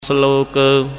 ਸਲੋਕ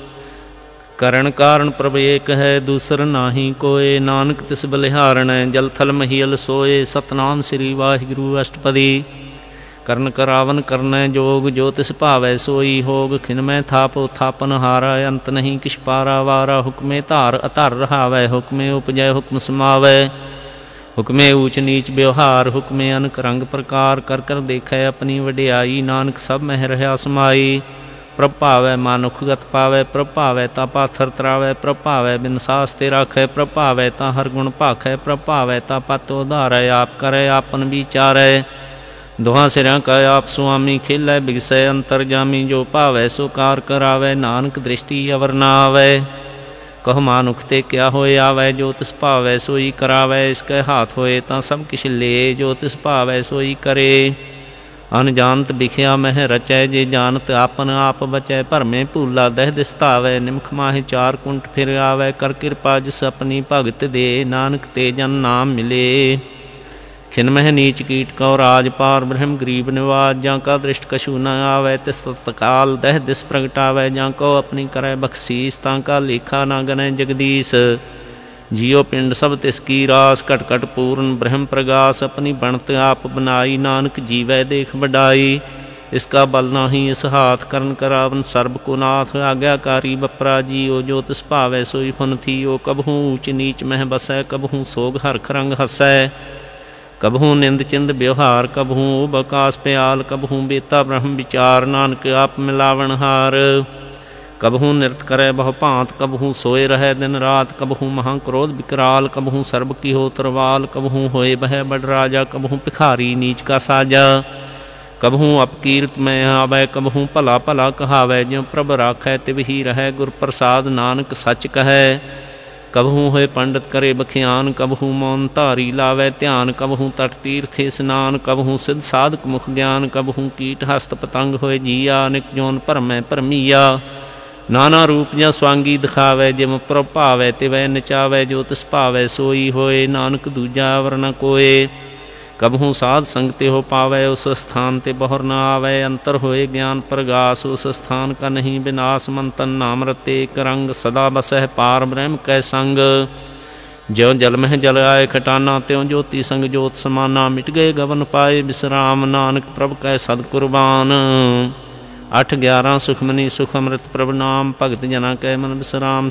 ਕਰਨ ਕਾਰਨ ਪ੍ਰਭ ਏਕ ਹੈ ਦੂਸਰ ਨਾਹੀ ਕੋਏ। ਨਾਨਕ ਤਿਸ ਬਲਿਹਾਰਣੈ ਜਲ ਥਲ ਮਹੀਲ ਸੋਏ। ਸਤਨਾਮ ਸ੍ਰੀ ਵਾਹਿਗੁਰੂ ਅਸ਼ਟਪਦੀ। ਕਰਨ ਕਰਾਵਨ ਕਰਨੈ ਜੋਗ ਜੋ ਤਿਸ ਭਾਵੈ ਸੋਈ। ਹੋਗ ਖਿਨਮੈ ਥਾਪੋ ਥਾਪਨ ਹਾਰਾ ਅੰਤ ਨਹੀਂ ਕਿਛ ਪਾਰਾ ਵਾਰਾ। ਹੁਕਮੇ ਧਾਰ ਅਧਰ ਰਹਾਵੈ ਹੁਕਮੇ ਉਪਜੈ ਹੁਕਮ ਸਮਾਵੈ। ਹੁਕਮੇ ਊਚ ਨੀਚ ਵਿਵਹਾਰ ਹੁਕਮੇ ਅਨਕ ਰੰਗ ਪ੍ਰਕਾਰ। ਕਰ ਕਰ ਦੇਖੈ ਆਪਣੀ ਵਡਿਆਈ ਨਾਨਕ ਸਭ ਮਹਿ ਰਹਾ ਸਮਾਈ। ਪ੍ਰਭ ਭਾਵੈ ਮਾਨੁਖ ਗਤ ਪਾਵੈ ਪ੍ਰਭ ਭਾਵੈ ਤਾਂ ਪਾਥਰ ਤਰਾਵੈ ਪ੍ਰਭ ਭਾਵੈ ਬਿਨ ਸਾਸ ਤੇ ਰਾਖੈ ਪ੍ਰਭ ਭਾਵੈ ਤਾਂ ਹਰ ਗੁਣ ਭਾਖੈ ਪ੍ਰਭ ਭਾਵੈ ਤਾਂ ਪਤ ਉਧਾਰੈ ਆਪ ਕਰੈ ਆਪਨ ਵਿਚਾਰੈ। ਦੋਹਾਂ ਸਿਰਾਂ ਕਾ ਆਪ ਸੁਆਮੀ ਖੇਲੈ ਬਿਗਸੈ ਅੰਤਰ ਜਾਮੀ। ਜੋ ਭਾਵੈ ਸੋ ਕਾਰ ਕਰਾਵੈ ਨਾਨਕ ਦ੍ਰਿਸ਼ਟੀ ਅਵਰ ਨਾ ਆਵੈ। ਕਹ ਮਾਨੁਖ ਤੇ ਕਿਆ ਹੋਏ ਆਵੈ ਜੋ ਤਿਸ ਭਾਵੈ ਸੋਈ ਕਰਾਵੈ। ਇਸ ਕੈ ਹਾਥ ਹੋਏ ਤਾਂ ਸਭ ਕਿਛ ਲੇ ਜੋ ਤਿਸ ਭਾਵੈ ਸੋਈ ਕਰੇ। ਅਨਜਾਨਤ ਵਿਖਿਆ ਮਹਿ ਰਚੈ ਜੇ ਜਾਨਤ ਆਪਨ ਆਪ ਬਚੈ। ਭਰਮੇ ਭੂਲਾ ਦਹਿ ਦਿਸ ਧਾਵੈ ਨਿਮਖ ਮਾਹੇ ਚਾਰ ਕੁੰਟ ਫਿਰ ਆਵੈ। ਕਰ ਕਿਰਪਾ ਜਿਸ ਆਪਣੀ ਭਗਤ ਦੇ ਨਾਨਕ ਤੇ ਜਨ ਨਾਮ ਮਿਲੇ। ਖਿਨ ਮਹਿ ਨੀਚ ਕੀਟ ਕਉ ਰਾਜ ਪਾਰ ਬ੍ਰਹਮ ਗਰੀਬ ਨਿਵਾਜ। ਜਾਂ ਕਾ ਦ੍ਰਿਸ਼ਟ ਕਛੂ ਨ ਆਵੈ ਤਿਸ ਤਤਕਾਲ ਦਹਿ ਦਿਸ ਪ੍ਰਗਟਾਵੈ। ਜਾਂ ਕੋ ਆਪਣੀ ਕਰੈ ਬਖਸ਼ੀਸ ਤਾਂ ਕਾ ਲੇਖਾ ਨਾ ਗਨੈ ਜਗਦੀਸ਼। ਜੀਉ ਪਿੰਡ ਸਭ ਤਿਸ ਕੀ ਰਾਸ ਘਟ ਘਟ ਪੂਰਨ ਬ੍ਰਹਮ ਪ੍ਰਗਾਸ। ਆਪਣੀ ਬਣਤ ਆਪ ਬਨਾਈ ਨਾਨਕ ਜੀਵੈ ਦੇਖ ਵਡਾਈ। ਇਸ ਕਾ ਬਲ ਨਾਹੀ ਇਸ ਹਾਥ ਕਰਨ ਕਰਾਵਨ ਸਰਬ ਕੋ ਨਾਥ। ਆਗਿਆਕਾਰੀ ਬਪਰਾ ਜੀਉ ਜੋ ਤਿਸ ਭਾਵੈ ਸੋਈ ਫੁਨ ਥੀਓ। ਕਬਹੂ ਊਚ ਨੀਚ ਮਹਿ ਬਸੈ ਕਬਹੂ ਸੋਗ ਹਰਖ ਰੰਗ ਹਸੈ। ਕਬਹੂ ਨਿੰਦ ਚਿੰਦ ਵਿਵਹਾਰ ਕਬਹੂ ਬਕਾਸ ਪਿਆਲ। ਕਬਹੂ ਬੇਤਾ ਬ੍ਰਹਮ ਵਿਚਾਰ ਨਾਨਕ ਆਪ ਮਿਲਾਵਣ ਹਾਰ। ਕਬਹੂ ਨਿਰਤ ਕਰੈ ਬਹੁ ਭਾਂਤ ਕਬਹੂ ਸੋਏ ਰਹੈ ਦਿਨ ਰਾਤ। ਕਬਹੂ ਮਹਾਂ ਕ੍ਰੋਧ ਵਿਕਰਾਲ ਕਬਹੂ ਸਰਬ ਕੀ ਹੋ ਤਰਵਾਲ। ਕਬਹੂ ਹੋਏ ਬਹਿ ਬੜ ਰਾਜਾ ਕਬਹੂ ਭਿਖਾਰੀ ਨੀਚ ਕਾ ਸਾਜਾ। ਕਬਹੂ ਅਪਕੀਰਤ ਮੈਂ ਆਵੈ ਕਬਹੂ ਭਲਾ ਭਲਾ ਕਹਾਵੈ। ਜਿਉ ਪ੍ਰਭ ਰਾਖੈ ਤਿਵਹੀ ਰਹੈ ਗੁਰ ਪ੍ਰਸਾਦ ਨਾਨਕ ਸੱਚ ਕਹੈ। ਕਬਹੂ ਹੋਏ ਪੰਡਤ ਕਰੇ ਬਖਿਆਨ ਕਬਹੂ ਮੌਨ ਧਾਰੀ ਲਾਵੈ ਧਿਆਨ। ਕਬਹੂ ਤਟ ਤੀਰਥੇ ਇਸਨਾਨ ਕਬਹੂ ਸਿਧ ਸਾਧਕ ਮੁਖ ਗਿਆਨ। ਕਬਹੂ ਕੀਟ ਹਸਤ ਪਤੰਗ ਹੋਏ ਜੀਆ ਨਿਕ ਜੋਨ ਭਰਮੈ ਭਰਮੀਆ। ਨਾਨਾ ਰੂਪ ਜਾਂ ਸਵਾਂਗੀ ਦਿਖਾਵੈ ਜਿਮ ਪ੍ਰਭ ਭਾਵੈ ਤਿਵੈ ਨਚਾਵੈ। ਜੋ ਤਿਸ ਭਾਵੈ ਸੋਈ ਹੋਏ ਨਾਨਕ ਦੂਜਾ ਅਵਰ ਨ ਕੋਏ। ਕਬਹੂ ਸਾਧ ਸੰਗਤੇ ਹੋ ਪਾਵੈ ਉਸ ਸਥਾਨ ਤੇ ਬਹੁਰ ਨ ਆਵੈ। ਅੰਤਰ ਹੋਏ ਗਿਆਨ ਪ੍ਰਗਾਸ ਉਸ ਸਥਾਨ ਕਾ ਨਹੀਂ ਬਿਨਾਸ਼। ਮੰਤਨ ਨਾਮ ਰਤੇ ਇੱਕ ਰੰਗ ਸਦਾ ਬਸਹਿ ਪਾਰ ਬ੍ਰਹਮ ਕੈ ਸੰਗ। ਜਿਉ ਜਲ ਮਹਿ ਜਲ ਆਏ ਖਟਾਨਾ ਤਿਉ ਜੋਤੀ ਸੰਗ ਜੋਤ ਸਮਾਨਾ। ਮਿਟ ਗਏ ਗਵਨ ਪਾਏ ਬਿਸਰਾਮ ਨਾਨਕ ਪ੍ਰਭ ਕੈ ਸਦ ਕੁਰਬਾਨ। 8 11 ਸੁਖਮਨੀ ਸੁਖ ਅੰਮ੍ਰਿਤ ਪ੍ਰਭ ਨਾਮ ਭਗਤ ਜਨਾ ਕੈ ਮਨ ਬਿਸਰਾਮ।